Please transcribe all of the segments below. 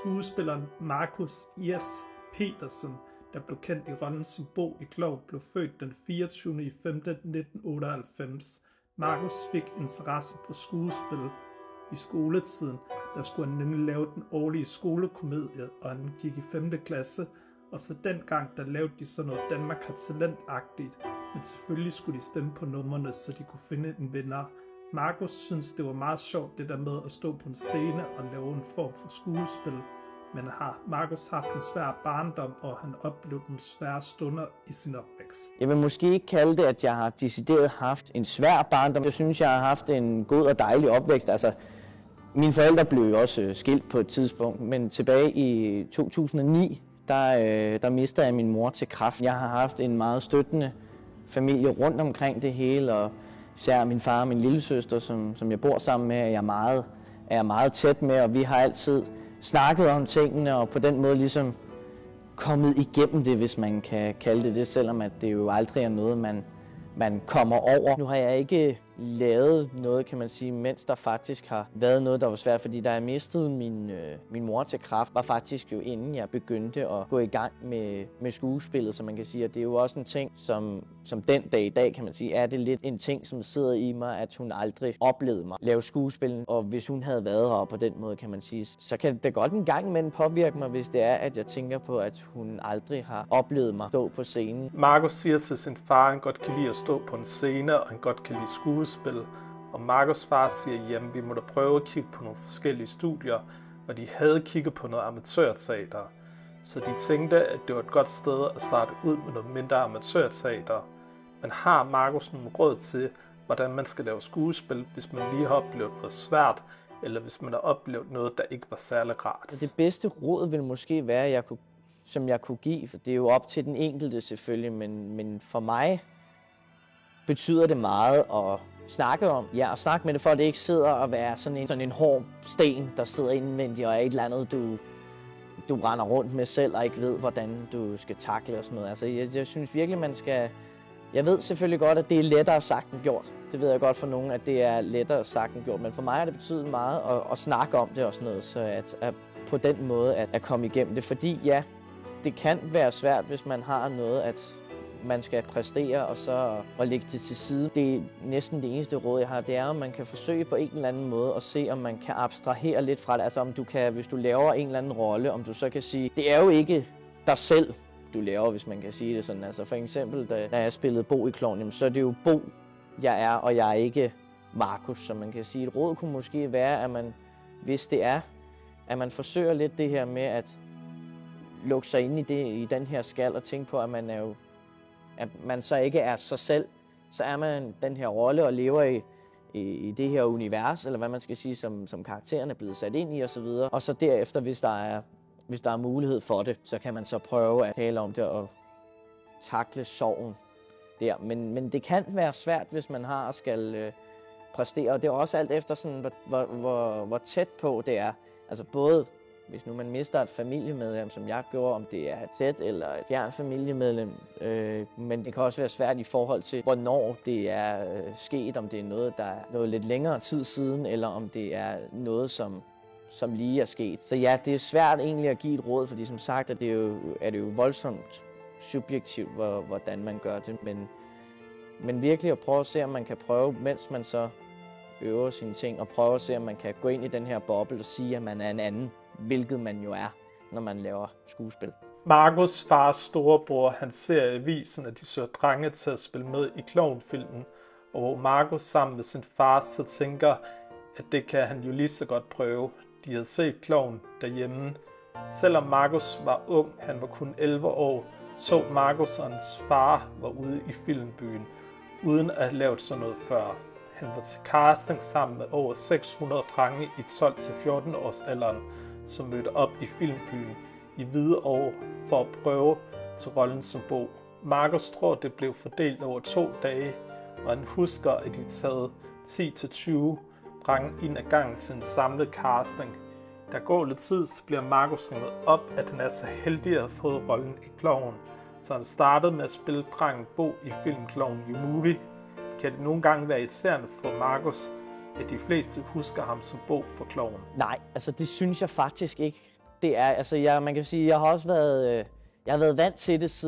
Skuespilleren Marcus Ias Petersen, der blev kendt i rollen som Bo i Klovn, blev født den 24.05.1998. Marcus fik interesse for skuespil i skoletiden. Der skulle han nemlig lave den årlige skolekomedie, og han gik i 5. klasse. Og så dengang, der lavede de sådan noget Danmark har talent-agtigt, men selvfølgelig skulle de stemme på numrene, så de kunne finde en vinder. Marcus synes, det var meget sjovt det der med at stå på en scene og lave en form for skuespil. Men har Marcus haft en svær barndom, og han oplevede nogle svære stunder i sin opvækst? Jeg vil måske ikke kalde det, at jeg har decideret haft en svær barndom. Jeg synes, jeg har haft en god og dejlig opvækst. Altså, mine forældre blev jo også skilt på et tidspunkt, men tilbage i 2009, der mistede jeg min mor til kræft. Jeg har haft en meget støttende familie rundt omkring det hele, og især min far og min lillesøster, som jeg bor sammen med, er jeg meget tæt med, og vi har altid snakket om tingene, og på den måde ligesom kommet igennem det, hvis man kan kalde det, selvom at det jo aldrig er noget, man kommer over. Nu har jeg ikke lavet noget, kan man sige, mens der faktisk har været noget, der var svært, fordi da jeg mistede min mor til kræft, var faktisk jo inden jeg begyndte at gå i gang med skuespillet, så man kan sige, at det er jo også en ting, som den dag i dag, kan man sige, er det lidt en ting, som sidder i mig, at hun aldrig oplevede mig lave skuespil, og hvis hun havde været her på den måde, kan man sige, så kan det godt en gang imellem påvirke mig, hvis det er, at jeg tænker på, at hun aldrig har oplevet mig stå på scenen. Marcus siger til sin far, at han godt kan lide at stå på en scene, og han godt kan lide skuespil. Og Marcus' far siger, jamen vi må da prøve at kigge på nogle forskellige studier, og de havde kigget på noget amatørteater. Så de tænkte, at det var et godt sted at starte ud med noget mindre amatørteater. Men har Marcus nogle råd til, hvordan man skal lave skuespil, hvis man lige har oplevet noget svært, eller hvis man har oplevet noget, der ikke var særlig rart? Det bedste råd vil måske være, som jeg kunne give, for det er jo op til den enkelte selvfølgelig, men for mig betyder det meget at snakke om. Ja, og snakke med det, for at det ikke sidder og være sådan en hård sten, der sidder indvendigt og er et eller andet, du render rundt med selv og ikke ved, hvordan du skal takle og sådan noget. Altså, jeg synes virkelig, man skal. Jeg ved selvfølgelig godt, at det er lettere sagt end gjort. Det ved jeg godt for nogen, at det er lettere sagt end gjort. Men for mig har det betydet meget at snakke om det og sådan noget, så at på den måde at komme igennem det. Fordi ja, det kan være svært, hvis man har noget, at man skal præstere og så og lægge det til side. Det er næsten det eneste råd, jeg har, det er, at man kan forsøge på en eller anden måde at se, om man kan abstrahere lidt fra det. Altså om du kan, hvis du laver en eller anden rolle, om du så kan sige, det er jo ikke dig selv, du laver, hvis man kan sige det sådan. Altså for eksempel, da jeg spillede Bo i Klovn, så er det jo Bo, jeg er, og jeg er ikke Marcus, så man kan sige. Et råd kunne måske være, at man, hvis det er, at man forsøger lidt det her med at lukke sig ind i den her skal og tænke på, at man er jo at man så ikke er sig selv, så er man den her rolle og lever i det her univers, eller hvad man skal sige, som karakteren er blevet sat ind i osv. Og så derefter, hvis der er mulighed for det, så kan man så prøve at tale om det og takle sorgen der. Men det kan være svært, hvis man har at skal præstere, og det er også alt efter, sådan, hvor tæt på det er. Altså både hvis nu man mister et familiemedlem, som jeg gjorde, om det er et tæt eller et fjern familiemedlem. Men det kan også være svært i forhold til, hvornår det er sket, om det er noget, der er noget lidt længere tid siden, eller om det er noget, som lige er sket. Så ja, det er svært egentlig at give et råd, fordi som sagt er det jo voldsomt subjektivt, hvordan man gør det. Men virkelig at prøve at se, om man kan prøve, mens man så øver sine ting, og prøve at se, om man kan gå ind i den her boble og sige, at man er en anden, hvilket man jo er, når man laver skuespil. Marcus' fars storebror, han ser i avisen, at de søger drenge til at spille med i Klovn-filmen, og hvor Marcus sammen med sin far så tænker, at det kan han jo lige så godt prøve. De havde set Klovn derhjemme. Selvom Marcus var ung, han var kun 11 år, så Marcus og hans far var ude i filmbyen, uden at have lavet sådan noget før. Han var til casting sammen med over 600 drenge i 12-14 års alderen, som mødte op i filmbyen i Hvidovre for at prøve til rollen som Bo. Marcus tror, det blev fordelt over 2 dage, og han husker, at de taget 10-20 drenge ind ad gangen til en samlet casting. Der går lidt tid, så bliver Marcus ringet op, at han er så heldig at have fået rollen i Klovn. Så han startede med at spille drengen Bo i filmen Klovn You Movie. Kan det nogle gange være irriterende for Marcus, at de fleste husker ham som Bo for Klovn? Nej, altså det synes jeg faktisk ikke. det er, altså man kan sige, jeg har også været, jeg har været vant til det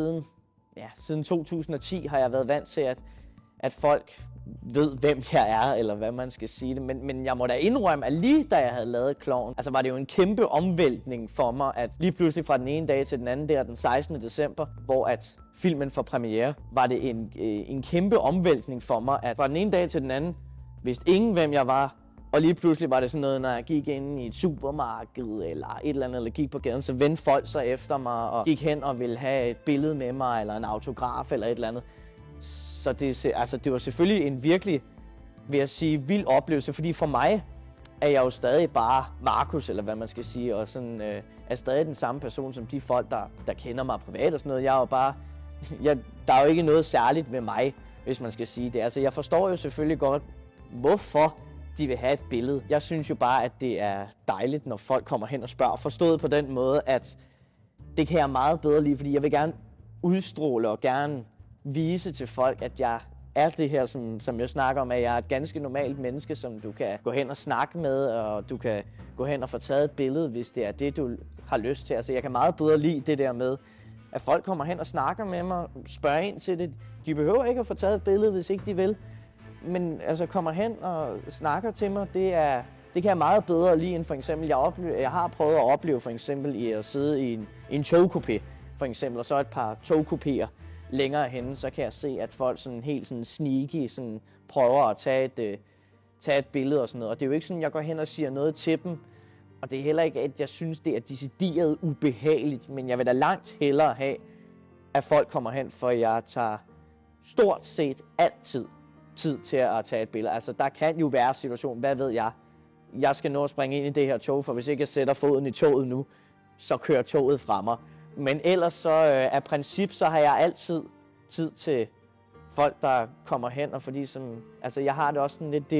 siden 2010 har jeg været vant til, at folk ved, hvem jeg er, eller hvad man skal sige det. Men jeg må da indrømme, at lige da jeg havde lavet Klovn, altså var det jo en kæmpe omvæltning for mig, at lige pludselig fra den ene dag til den anden, der den 16. december, hvor at filmen får premiere, var det en kæmpe omvæltning for mig, at fra den ene dag til den anden, vidste ingen, hvem jeg var. Og lige pludselig var det sådan noget, når jeg gik ind i et supermarked eller et eller andet, eller gik på gaden, så vendte folk sig efter mig og gik hen og ville have et billede med mig, eller en autograf eller et eller andet. Så det var selvfølgelig en virkelig, vil jeg sige, vild oplevelse, fordi for mig er jeg jo stadig bare Markus, eller hvad man skal sige, og sådan er stadig den samme person som de folk, der kender mig privat og sådan noget. Jeg er jo bare, der er jo ikke noget særligt med mig, hvis man skal sige det. Altså jeg forstår jo selvfølgelig godt, hvorfor de vil have et billede. Jeg synes jo bare, at det er dejligt, når folk kommer hen og spørger. Forstået på den måde, at det kan jeg meget bedre lide, fordi jeg vil gerne udstråle og gerne vise til folk, at jeg er det her, som jeg snakker om, at jeg er et ganske normalt menneske, som du kan gå hen og snakke med, og du kan gå hen og få taget et billede, hvis det er det, du har lyst til. Altså jeg kan meget bedre lide det der med, at folk kommer hen og snakker med mig, spørger ind til det. De behøver ikke at få taget et billede, hvis ikke de vil. Men altså kommer hen og snakker til mig, det kan jeg meget bedre lide end for eksempel, jeg har prøvet at opleve for eksempel i at sidde i en togkupé, for eksempel, og så et par togkupéer længere henne, så kan jeg se, at folk sådan helt sådan sneaky sådan prøver at tage et billede og sådan noget. Og det er jo ikke sådan, jeg går hen og siger noget til dem, og det er heller ikke, at jeg synes, det er decideret ubehageligt, men jeg vil da langt hellere have, at folk kommer hen, for jeg tager stort set altid tid til at tage et billede. Altså, der kan jo være situation, hvad ved jeg? Jeg skal nå at springe ind i det her tog, for hvis ikke jeg sætter foden i toget nu, så kører toget fra mig. Men ellers så af princip, så har jeg altid tid til folk, der kommer hen, og fordi altså jeg har det også sådan lidt,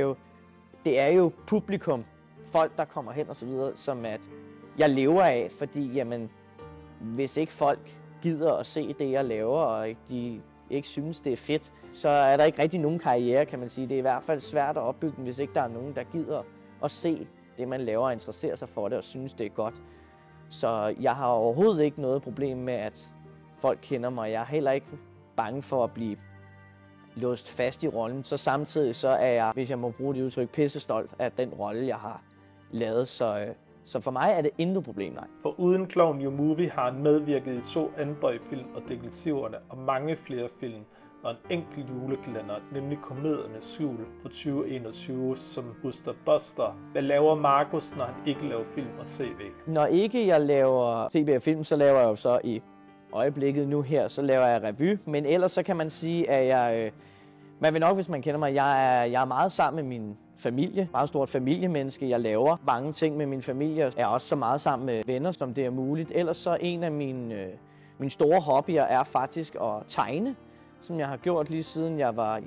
det er jo publikum, folk, der kommer hen og så videre, som at jeg lever af, fordi jamen, hvis ikke folk gider at se det, jeg laver, og de ikke synes, det er fedt, så er der ikke rigtig nogen karriere, kan man sige. Det er i hvert fald svært at opbygge den, hvis ikke der er nogen, der gider at se det, man laver, og interessere sig for det, og synes, det er godt. Så jeg har overhovedet ikke noget problem med, at folk kender mig. Jeg er heller ikke bange for at blive låst fast i rollen. Så samtidig så er jeg, hvis jeg må bruge det udtryk, pissestolt af den rolle, jeg har lavet. Så for mig er det intet problem, nej. For uden Klovn You Movie har han medvirket i 2 Andboy-film og Detektiverne og mange flere film, og en enkelt julekalender, nemlig Komediernes Jul fra 2021 som Buster Buster. Hvad laver Markus, når han ikke laver film og tv? Når ikke jeg laver tv og film, så laver jeg jo så i øjeblikket nu her, så laver jeg revy. Men ellers så kan man sige, at jeg... Man vil nok, hvis man kender mig, jeg er meget sammen med min familie. Meget stort familiemenneske. Jeg laver mange ting med min familie. Jeg er også så meget sammen med venner, som det er muligt. Ellers så en af mine store hobbyer er faktisk at tegne, som jeg har gjort lige siden jeg var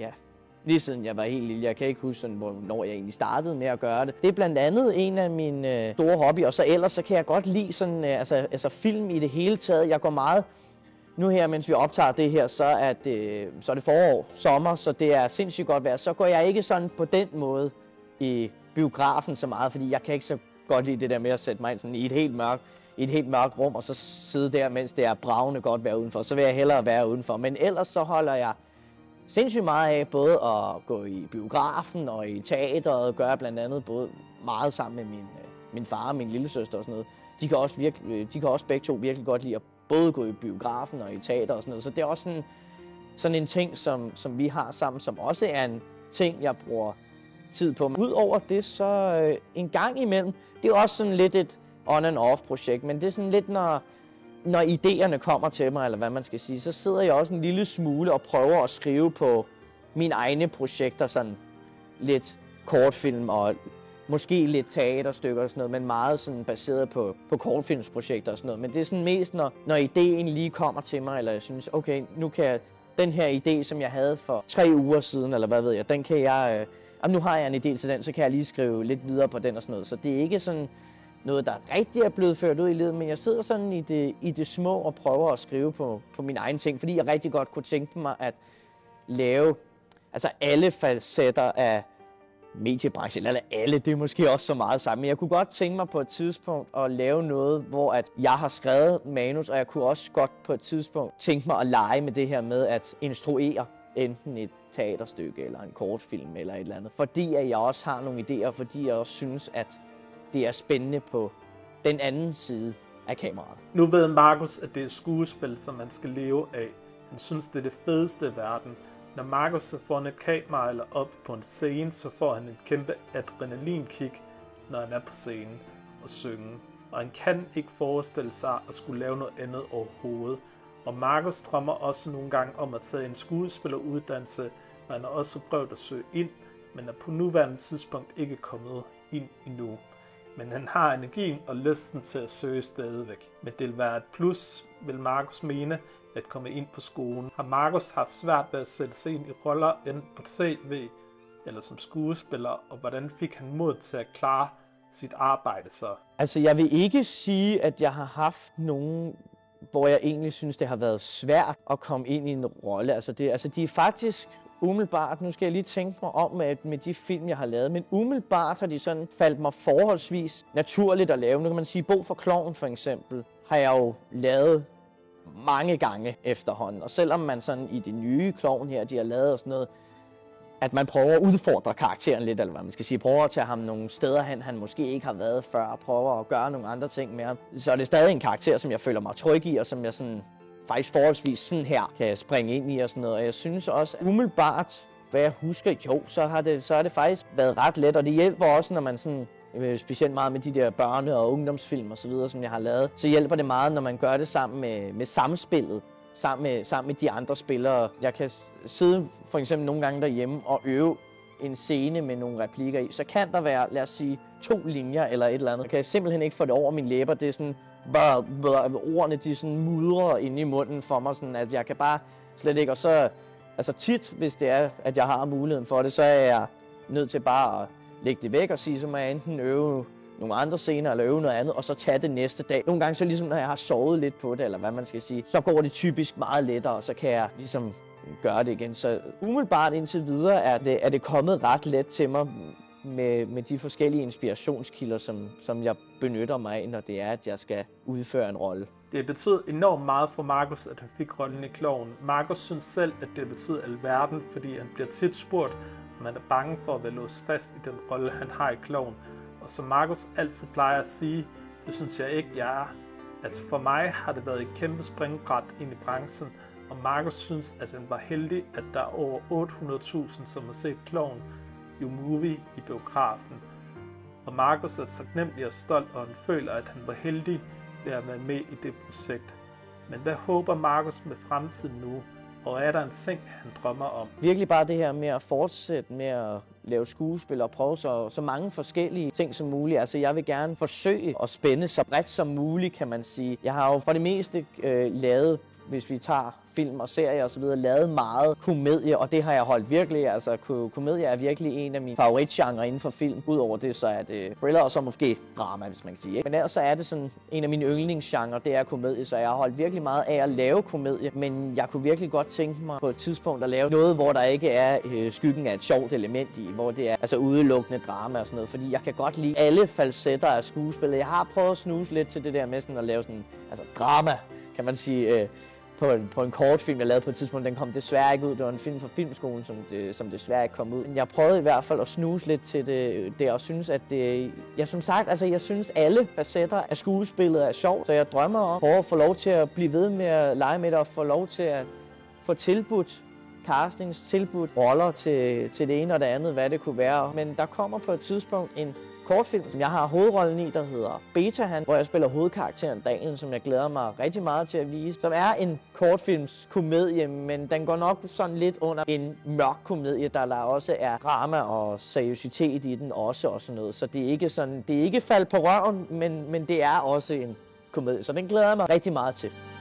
helt lille. Jeg kan ikke huske, sådan, hvornår jeg egentlig startede med at gøre det. Det er blandt andet en af mine store hobbyer. Og så ellers så kan jeg godt lide sådan, altså film i det hele taget. Jeg går meget... Nu her, mens vi optager det her, så er det forår, sommer, så det er sindssygt godt vejr. Så går jeg ikke sådan på den måde i biografen så meget, fordi jeg kan ikke så godt lide det der med at sætte mig ind sådan i et helt mørkt rum, og så sidde der, mens det er bravende godt vejr udenfor. Så vil jeg hellere være udenfor. Men ellers så holder jeg sindssygt meget af både at gå i biografen og i teateret, gør jeg blandt andet både meget sammen med min far og min lillesøster og sådan noget. De kan også begge to virkelig godt lide at både gå i biografen og i teater og sådan noget. Så det er også sådan en ting, som vi har sammen, som også er en ting, jeg bruger tid på. Udover det, så en gang imellem, det er også sådan lidt et on and off projekt, men det er sådan lidt, når idéerne kommer til mig, eller hvad man skal sige, så sidder jeg også en lille smule og prøver at skrive på mine egne projekter, sådan lidt kortfilm og måske lidt teaterstykker og sådan noget, men meget sådan baseret på kortfilmsprojekter og sådan noget. Men det er sådan mest, når ideen lige kommer til mig, eller jeg synes, okay, nu kan jeg, den her idé, som jeg havde for 3 uger siden, eller hvad ved jeg, den kan jeg, nu har jeg en idé til den, så kan jeg lige skrive lidt videre på den og sådan noget. Så det er ikke sådan noget, der rigtig er blevet ført ud i livet, men jeg sidder sådan i det små og prøver at skrive på mine egne ting, fordi jeg rigtig godt kunne tænke mig at lave altså alle facetter mediebranchen, eller alle, det er måske også så meget sammen. Men jeg kunne godt tænke mig på et tidspunkt at lave noget, hvor at jeg har skrevet manus, og jeg kunne også godt på et tidspunkt tænke mig at lege med det her med at instruere enten et teaterstykke eller en kortfilm eller et eller andet. Fordi at jeg også har nogle idéer, fordi jeg også synes, at det er spændende på den anden side af kameraet. Nu ved Markus, at det er skuespil, som man skal leve af. Han synes, det er det fedeste i verden. Når Markus er foran et kamera eller op på en scene, så får han et kæmpe adrenalinkick, når han er på scenen og synge. Og han kan ikke forestille sig at skulle lave noget andet overhovedet. Og Markus drømmer også nogle gange om at tage en skuespilleruddannelse, og han har også prøvet at søge ind, men er på nuværende tidspunkt ikke kommet ind endnu. Men han har energien og lysten til at søge stadigvæk. Men det vil være et plus, vil Markus mene, at komme ind på skolen. Har Markus haft svært ved at sætte sig ind i roller enten på tv eller som skuespiller, og hvordan fik han mod til at klare sit arbejde så? Altså, jeg vil ikke sige, at jeg har haft nogen, hvor jeg egentlig synes, det har været svært at komme ind i en rolle. Altså, de er faktisk umiddelbart, nu skal jeg lige tænke mig om med de film, jeg har lavet, men umiddelbart har de sådan faldt mig forholdsvis naturligt at lave. Nu kan man sige, Bo for Klovn for eksempel, har jeg jo lavet mange gange efterhånden. Og selvom man sådan i det nye Klovn her, de har lavet og sådan noget, at man prøver at udfordre karakteren lidt, eller hvad man skal sige, prøver at tage ham nogle steder hen, han måske ikke har været før, prøver at gøre nogle andre ting med ham. Så er det stadig en karakter, som jeg føler mig tryg i, og som jeg sådan faktisk forholdsvis sådan her kan springe ind i og sådan noget. Og jeg synes også, umiddelbart, hvad jeg husker, jo, så har det faktisk været ret let, og det hjælper også, når man sådan, specielt meget med de der børne- og ungdomsfilm og så videre, som jeg har lavet, så hjælper det meget, når man gør det sammen med samspillet, sammen med de andre spillere. Jeg kan sidde for eksempel nogle gange derhjemme og øve en scene med nogle replikker i, så kan der være, lad os sige, 2 linjer eller et eller andet. Jeg kan simpelthen ikke få det over mine læber. Det er sådan, ordene de sådan mudrer inde i munden for mig, sådan at jeg kan bare slet ikke. Og så, altså tit, hvis det er, at jeg har muligheden for det, så er jeg nødt til bare at lægge det væk og sige, så må jeg enten øve nogle andre scener eller øve noget andet, og så tage det næste dag. Nogle gange så ligesom, når jeg har sovet lidt på det, eller hvad man skal sige, så går det typisk meget lettere, og så kan jeg ligesom gøre det igen. Så umiddelbart indtil videre er det kommet ret let til mig med de forskellige inspirationskilder, som jeg benytter mig af, når det er, at jeg skal udføre en rolle. Det betød enormt meget for Markus, at han fik rollen i Klovn. Markus synes selv, at det betød alverden, fordi han bliver tit spurgt, om han er bange for at være låst fast i den rolle, han har i Klovn. Og som Markus altid plejer at sige, det synes jeg ikke, jeg er. Altså for mig har det været et kæmpe springbræt ind i branchen, og Markus synes, at han var heldig, at der er over 800.000, som har set Klovn i Movie i biografen. Og Markus er taknemmelig og stolt, og han føler, at han var heldig ved at være med i det projekt. Men hvad håber Markus med fremtiden nu? Og er der en ting, han drømmer om? Virkelig bare det her med at fortsætte med at lave skuespil og prøve så mange forskellige ting som muligt. Altså jeg vil gerne forsøge at spænde så bredt som muligt, kan man sige. Jeg har jo for det meste lavet, hvis vi tager film og serier og så videre, lavet meget komedie, og det har jeg holdt virkelig. Altså komedie er virkelig en af mine favoritgenre inden for film. Udover det, så er det thriller og så måske drama, hvis man kan sige. Men ellers så er det sådan en af mine yndlingsgenre, det er komedie, så jeg har holdt virkelig meget af at lave komedie. Men jeg kunne virkelig godt tænke mig på et tidspunkt at lave noget, hvor der ikke er skyggen af et sjovt element i, hvor det er altså udelukkende drama og sådan noget. Fordi jeg kan godt lide alle falsetter af skuespillet. Jeg har prøvet at snuse lidt til det der med sådan at lave sådan, altså drama, kan man sige, på en kortfilm, jeg lavede på et tidspunkt. Den kom desværre ikke ud. Det var en film fra Filmskolen, som desværre ikke kom ud. Men jeg prøvede i hvert fald at snuse lidt til det og synes, at det... som sagt, altså jeg synes, alle facetter af skuespillet er sjovt. Så jeg drømmer om at få lov til at blive ved med at lege med det og få lov til at få tilbudt castings, tilbudt roller til det ene og det andet, hvad det kunne være. Men der kommer på et tidspunkt en kortfilm, som jeg har hovedrollen i, der hedder Betahan, hvor jeg spiller hovedkarakteren Daniel, som jeg glæder mig rigtig meget til at vise. Som er en kortfilmskomedie, men den går nok sådan lidt under en mørk komedie, der også er drama og seriøsitet i den også og sådan noget. Så det er ikke fald på røven, men det er også en komedie, så den glæder jeg mig rigtig meget til.